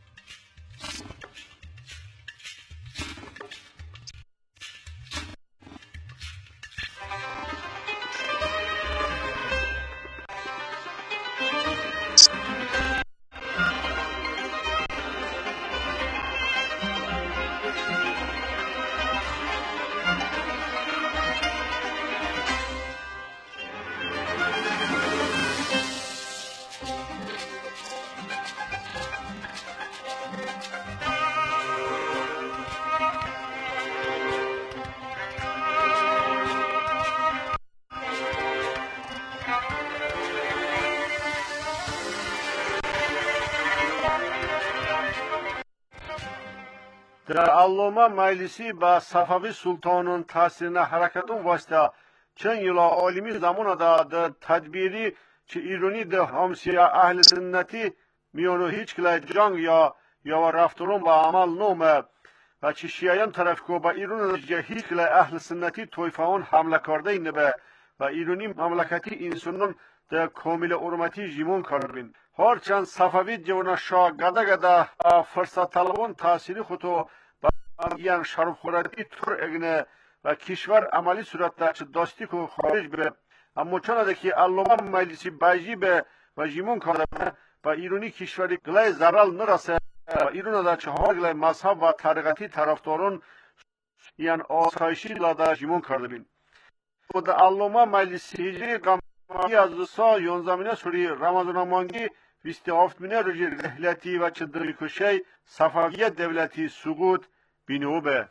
[SPEAKER 3] در علامه مجلسی با صفوی سلطانون تاثیر حرکتون واسطه چند یلا عالمی زمان دا در تدبیری چه ایرانی در همسیه اهل سنتی میانو هیچ کلی جنگ یا یا رفتارون با عمل نومه و چه شیعیان طرف که با ایران هیچ کلی اهل سنتی تویفان حمله کرده اینه به و ایرانی مملکتی انسانون در کامل حرمتی جیمون کردن هرچند صفوی جوان شاه گده گده فرصت طلبان تاثیری خودو با یعنی شرف خورتی تر اگنه و کشور عملی صورت در چه داستی که خارج به اما چون که علامه مجلسی بایجی به و جیمون کرده و ایرانی کشوری گلای زرال نرسه و ایران در چه ها گلای مذهب و طریقتی طرفداران یعنی آسایشی لاده جیمون کرده بین و در علامه مجلسی هجری از سا یونزمینه سوری رمضان مانگی بیست و هفتمینه روزی رحلتی و چدری کشه صفویه دولتی سقوط بینوبه.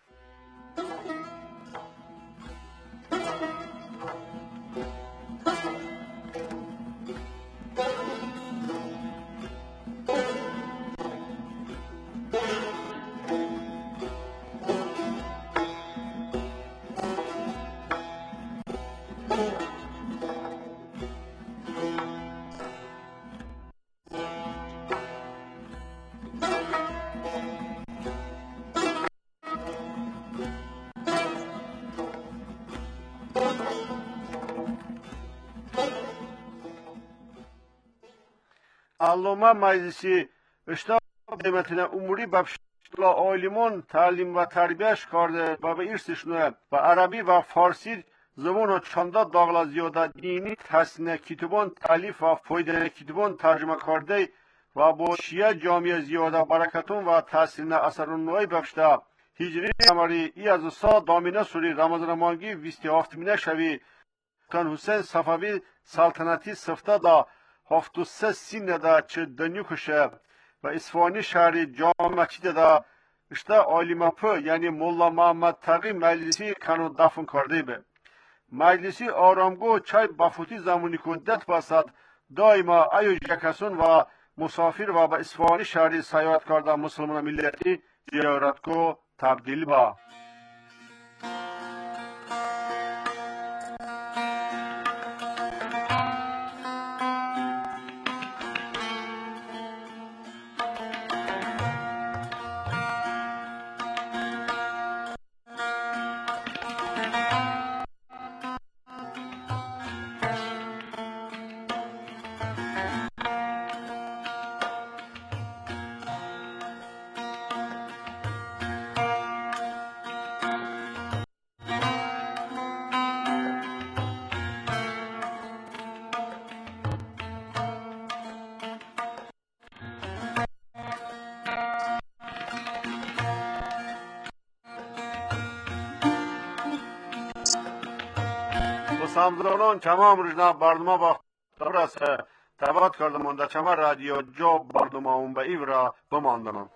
[SPEAKER 3] علامه مجلسی اشتاق قیمتine umuri بخشلا آیلیمون تعلیم و تربیهش کرده و به ارثشونه و عربی و فارسی زبان و چنده داغلا زیاده دینی تحسین کتابان تالیف و فایده کتابان ترجمه کرده و با شیعه جامعه زیاده برکتون و تحسین اثرون نوعی بخشده هجری امری ای از سا دامینه سوری رمضان مانگی بیست و هفتمینه شوی کان حسین صفوی سلطنتی سفته دا هفت و سه سینه دا چه دنیو کشه و اصفهانی شهری جامعه چیده دا اشته آلی مپه یعنی مولا محمد تقی مجلسی کنو دفن کرده به. مجلسی آرامگو چای بافوتی زمانی کندت باسد دائما ایو جکسون و مسافر و به اصفهانی شهری سیاحت کرده مسلمان ملتی زیارت کو تبدیل با. سامزانان تمام روزنا برنامه با درست تبعات کردم در چمه رادیو جو برنامه اون به ایورا بماندنم.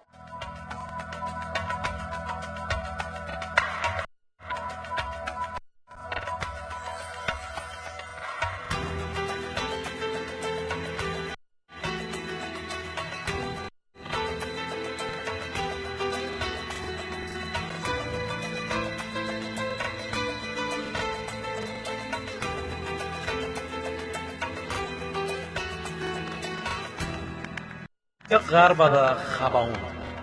[SPEAKER 4] غرب دا خباون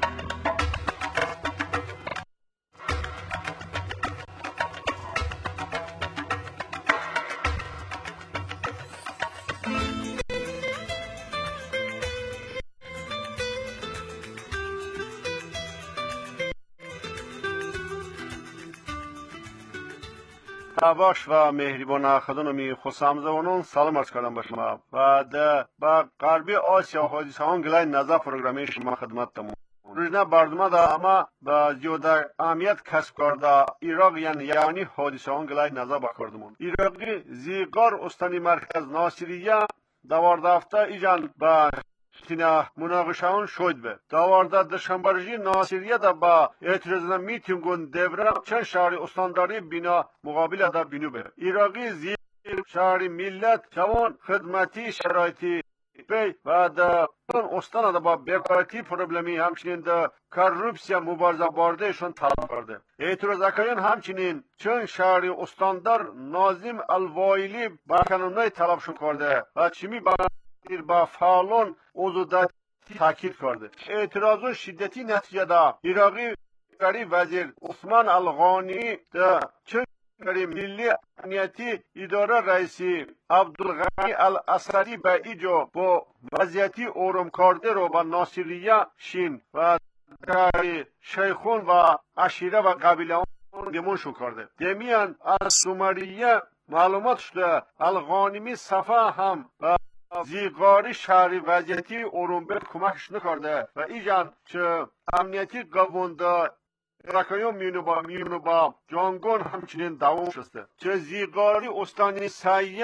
[SPEAKER 3] باش و مهربان خدانمی خوشامزونون سلام عرض کردم به شما و در با غربی آسیا حادثه ها گلای نظر پروگرامی شما خدمت دارم. روزنا برنامه دا اما با زیاده اهمیت کسب کرده عراق یعنی حادثه ها گلای نظر بکردمون. عراقی زیگار استانی مرکز ناصریه دوارده هفته ایجان با تینا مناقشه شد به دوارده دشنبرجی ناصریه دا با اعتراض میتینگون دبره چند شهر استانداری بینا مقابل دا بینو به عراقی زیر شهر ملت جوان خدمتی شرایطی بی و دا استان دا با بیکارتی پروبلمی همچنین دا کروپسیا مبارزه باردهشون طلب کرده. اعتراضکاران همچنین چند شهر استاندار ناظم الوایلی برکنونای طلبشون کرده و چمی با با فعالان عضودتی تاکید کرده. اعتراض و شدتی نتیجه دا عراقی وزیر عثمان الغانی دا چکری ملی امنیتی اداره رئیسی عبدالغنی الاسدی به ایجا با وضعیتی اورم کرده رو با ناصریه شین و شیخون و عشیره و قبیله دمونشون کرده. دمیان از سومریه معلومات شده الغانیمی صفحه هم و زیگاری شهری وضعیتی ارومبل کمکش نکرده و ایجان چه امنیتی قوانده رکایون میونو با میونو با جانگون همچنین دوام شسته. چه زیگاری استانی سایه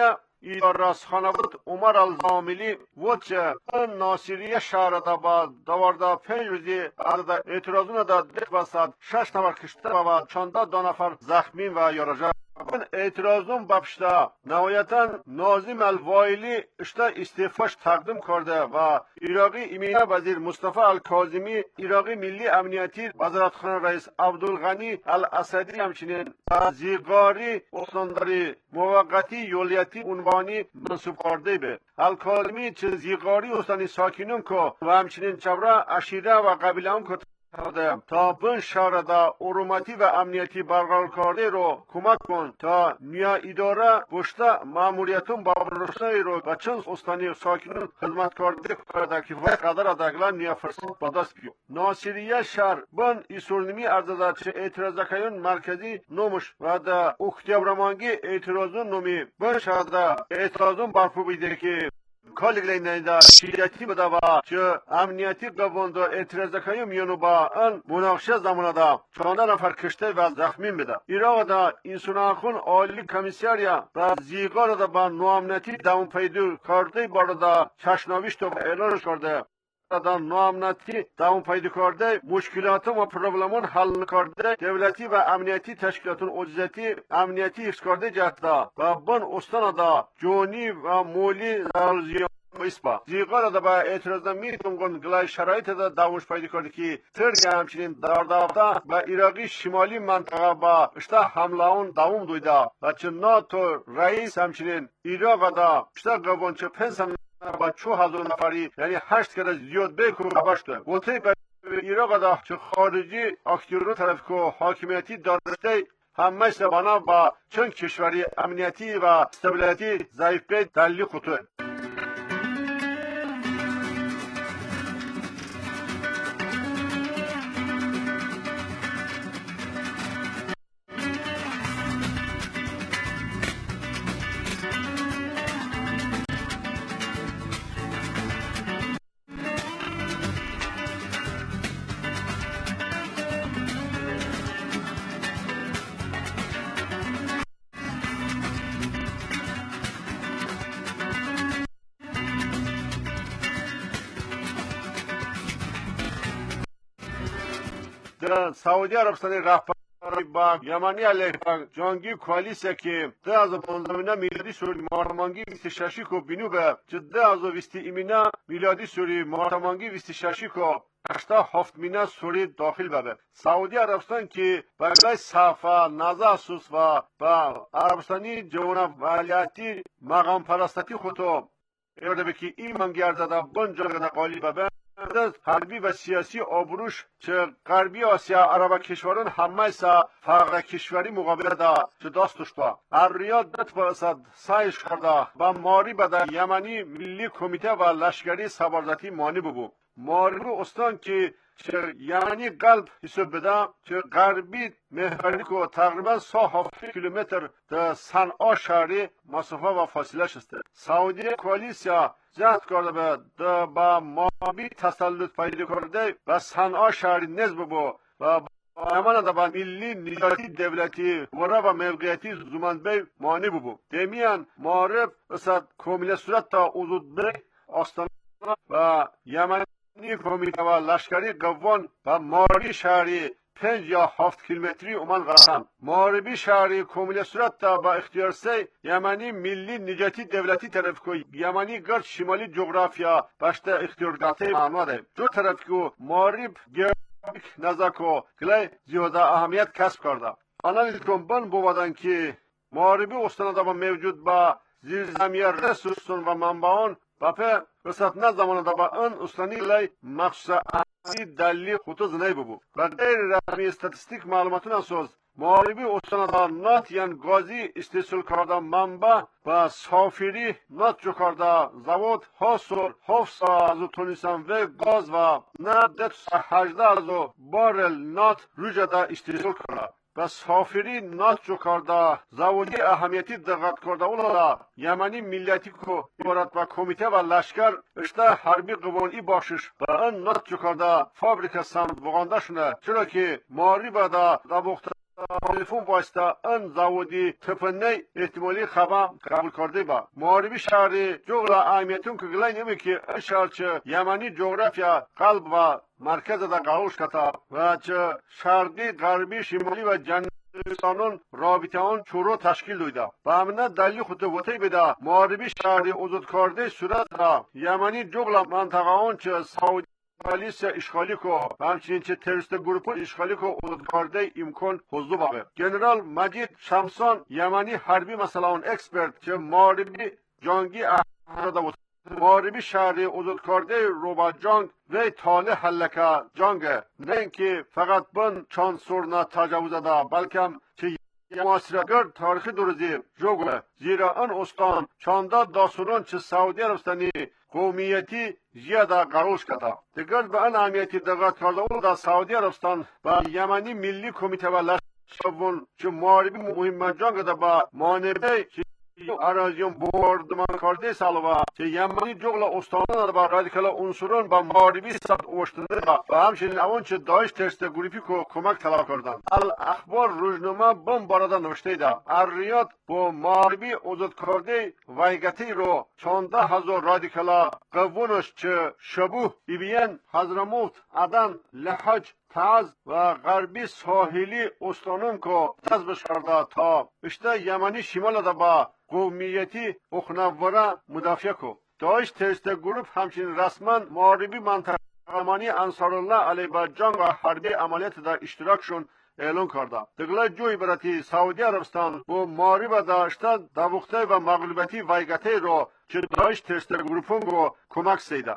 [SPEAKER 3] ایدار راسخانه بود عمر الزاملی و چه ناصریه شهر دا با دوارده پنج روزی عدد اعتراضون دا دک بسد شش نفر کشته و چانده دو نفر زخمی و یارجه من اعتراضون بپشته نهایتا ناظم الوایلی اشته استعفاش تقدیم کرده و عراقی امینه وزیر مصطفی الکاظمی عراقی ملی امنیتی وزارتخانه رئیس عبدالغنی الاسدی همچنین زیغاری استانداری موقتی یولیتی عنوانی منصوب کرده به الکاظمی چه زیغاری استانی ساکنون که و همچنین چبره اشیره و قبیله هم که تا بن شهر دا ارومتی و امنیتی برقرار کرده رو کمک کن تا نیا اداره بشته ماموریتون با بررسی رو و چند استانی ساکنون خدمت کرده کرده که وقت قدر ادگلان نیا فرصت با دست بیو ناصریه شهر بن ایسورنمی ارزده چه اعتراضکیون مرکزی نومش و دا اکتیابرمانگی اعتراضون نومی بن شهر دا اعتراضون برپو بیده که کالگلین دا شیعتی بده و چه امنیتی قوانده اعتراضکایی میانو با ان مناقشه زمانه دا چانده نفر کشته و زخمی بده ایراق دا انسان عالی کمیسیاریا و زیگار دا با نوامنتی داون پیدو کرده بارد دا چشناویش تو اعلان کرده دا نوامنتی داون پیدا کرده مشکلات و پروبلمون حل کرده دولتی و امنیتی تشکیلاتون عجزتی امنیتی ایکس کرده جهتا و بن استان دا جونی و مولی زالزیان اسپا زیغار دا با اعتراض میتون گن گلای شرایط دا داونش پیدا کرده که ترک همچنین در دافتا و عراقی شمالی منطقه با اشتا حمله داوم دویده و چه ناتو رئیس همچنین عراق دا اشتا قوان چه پنسن با چو هزار نفری یعنی هشت کده زیاد بکو باشده وقتی به عراق دا چه خارجی اکتیورو طرف که حاکمیتی داشته همه سبانا با چند کشوری امنیتی و استابیلیتی ضعیف به دلیل خطوه در سعودی عربستانی رهبری با یمنی علیه جنگی کوالیسیا که ده از پانزده میلادی سوری مارتمانگی بیست ششی کو بینو به جده از بیست ایمینا میلادی سوری مارتمانگی بیست ششی کو هشتا هفت مینا سوری داخل بده سعودی عربستان که بغلای صفا نزا سوس و با عربستانی جوان ولیتی مقام پرستتی خودو ارده بکی این منگرده دا بن جرگه قالی ببه حربی و سیاسی آبروش چه غربی آسیا عرب کشوران همه سا فقر کشوری مقابل دا چه داستش با الریاد دت باسد سایش کرده با ماری بده یمنی ملی کمیته و لشکری سبارزتی مانی ببو ماری استان که چه یمنی قلب حساب بده چه غربی مهبری که تقریبا سه هفت کیلومتر در صنعا شهری مسافه و فاصله شسته سعودی کوالیسیا جهت کرده به با مابی تسلط پیدا کرده و صنعا شهری نزد ببو و همان دا با ملی نجاتی دولتی ورا و موقعیتی زمانبه مانی ببو دمیان معارف رسد کامل صورت تا وجود به آستانه و یمنی کمیته و لشکری قوان و ماری شهری پنج یا هفت کیلومتری اومن قرارم ماربی شهری کامل صورت تا با اختیار سی یمنی ملی نجاتی دولتی طرف کوی یمنی گرد شمالی جغرافیا باشته اختیارگاته معموله دو طرف کو مارب گرد نزاکو کلی زیاده اهمیت کسب کرده آنالیز کن بودن که ماربی استانده با موجود با زیر زمیر رسوسون و منبعان بپه رسط نه زمان دا با ان استانی لای مخصوص دلیل خطوز نی ببو و غیر رسمی استاتستیک معلوماتون اساس معاربی استان دا نات یان گازی استیصال کرده منبع و سافری نات جو کرده زواد حاصل هفت از تونیسان و گاز و نه ده هجده از بارل نات روژه دا استیصال کرده و سافری نات جو کرده زوادی اهمیتی دقت کرده اولا یمنی ملیتی که عبارت و کمیته و لشکر اشته حربی قوانی باشش و ان نات جو کرده فابریکه سمت بغانده شونه چرا که ماری بده دا بخته تلفن واسطه ان زاودی تپنی احتمالی خبر قبول کرده با معاربی شهری جغرا اهمیتون که گلای نمی که شهر چه یمنی جغرافیا قلب و مرکز دا قروش کتا و چه شرقی غربی شمالی و جنوبی سانون رابطه آن چورو تشکیل دویده و همینه دلیل خطوطی بده معاربی شهری وجود کرده صورت را یمنی جغلا منطقه آن چه سعودی پلیس اشغالی کو و همچنین چه تروریست گروپ اشغالی کو وجود کرده امکان حضور باقی جنرال مجید شمسان یمنی حربی مثلا اون اکسپرت چه معاربی جنگی احمد معاربی شهری وجود کرده روبا جنگ و تاله حلکه جنگ نه اینکه فقط بن چند سورنا تجاوز ده بلکه چه معاصرگر تاریخی درزی جوگله زیرا آن استان چانده داستان چه سعودی عربستانی قومیتی زیاده قروش کرده دیگر به آن اهمیتی دقت کرده او در سعودی عربستان و یمنی ملی کمیته و لشکر چه معاربی مهم جنگ ده با مانبه اراzion bombardman کرده سالوا که یمنی جغل استانان با رادیکال عنصران با معاربی سخت اوشتنده و همچنین اون چه داعش ترست گروپی کو کمک طلب کردند الاخبار روزنامه بم بارده نوشته ده الریاض با معاربی وجود کرده وایگتی رو چانده هزار رادیکال قوونش چه شبوه ایبین حضرموت عدن لحج تاز و غربی ساحلی استانون کو تزبش کرده تا اشته یمنی شمال ده با قومیتی اخنواره مدافع کو داعش ترست گروپ همچنین رسما معاربی منطقه امانی انصارالله علیه با جنگ و حربی عملیات در اشتراکشون اعلان کرده دگله جوی براتی سعودی عربستان با معاربه داشته دوخته و مغلوبیتی وایگتی رو که داعش ترست گروپون رو کمک سیده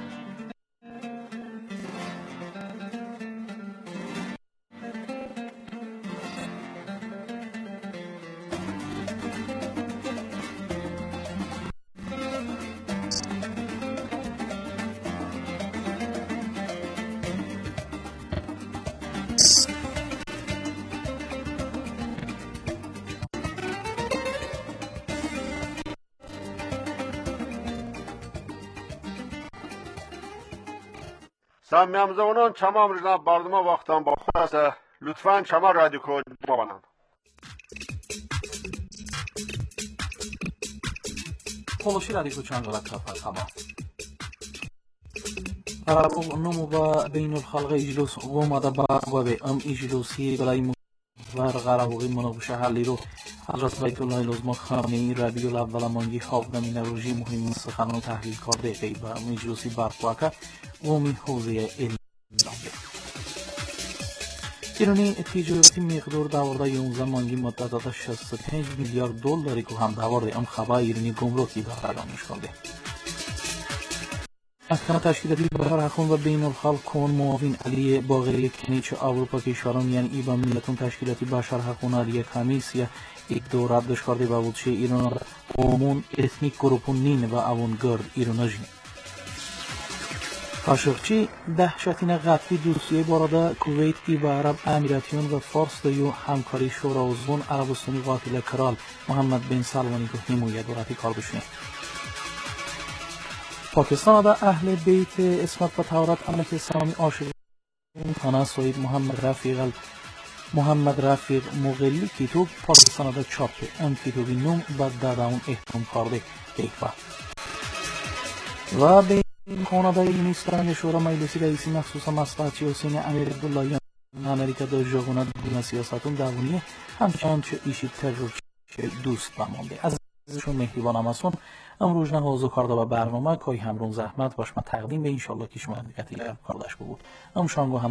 [SPEAKER 3] سمیامزونان چما امروزنا بردما وقتان با خود است لطفاً چما رادیو کو ببینن
[SPEAKER 4] خلاصی رادیو چنگالا کافر خما رابط نمو با بین الخلق اجلوس قوم دا با و به ام اجلوسی برای مفر غربوغی مناقشه حلی رو حضرت بیت الله العظما خامنه‌ای ربیع الاول مانگی هفدهم روزی مهم سخنان تحلیل کرده ای با ام اجلوسی برپا کرد قومی حوزه علمی ایرانی تجارتی مقدار دوارده یازده مانگی مدت شصت و پنج میلیارد دلاری که هم دوارده ام خبر ایرانی گمرکی داره دانش کرده محکمه تشکیلاتی بهار حکوم و بین الخلق کون معاون علی باقری کنیچ اروپا کشوران یعنی ای با ملیتون تشکیلاتی بشر حقوق علی کمیسیا یک دو ردش کرده و بودشه ایران را قومون اتنیک گروپون نین و اوانگارد ایرانجین قاشقچی دهشتین قطعی دوستیه باراده کویت ای و عرب امیراتیون و فارس دیو همکاری شورا عضوان عربستانی قاتل کرال محمد بن سلمانی که حمایت دارتی کار بشنه پاکستان دا اهل بیت اسمت و تورات املک اسلامی عاشق خانه سید محمد رفیق محمد رفیق مغلی کتاب پاکستان دا چاپ ام کتابی نوم بعد داداون احترام کرده دیگه و به خانواده مینیستران شورای مجلسی رئیسی مخصوصا مصلحتی حسین امیر عبداللهیان امریکا در ژاگونا دینا سیاستون دوونیه همچنان چه ایشی ترور چه دوست بمانده از ازشون مهریبان امسون امروز نه حوضو کرده و برنامه که همرون زحمت باش ما تقدیم به انشالله که شما دقیقی کاردش بود ام شانگو هم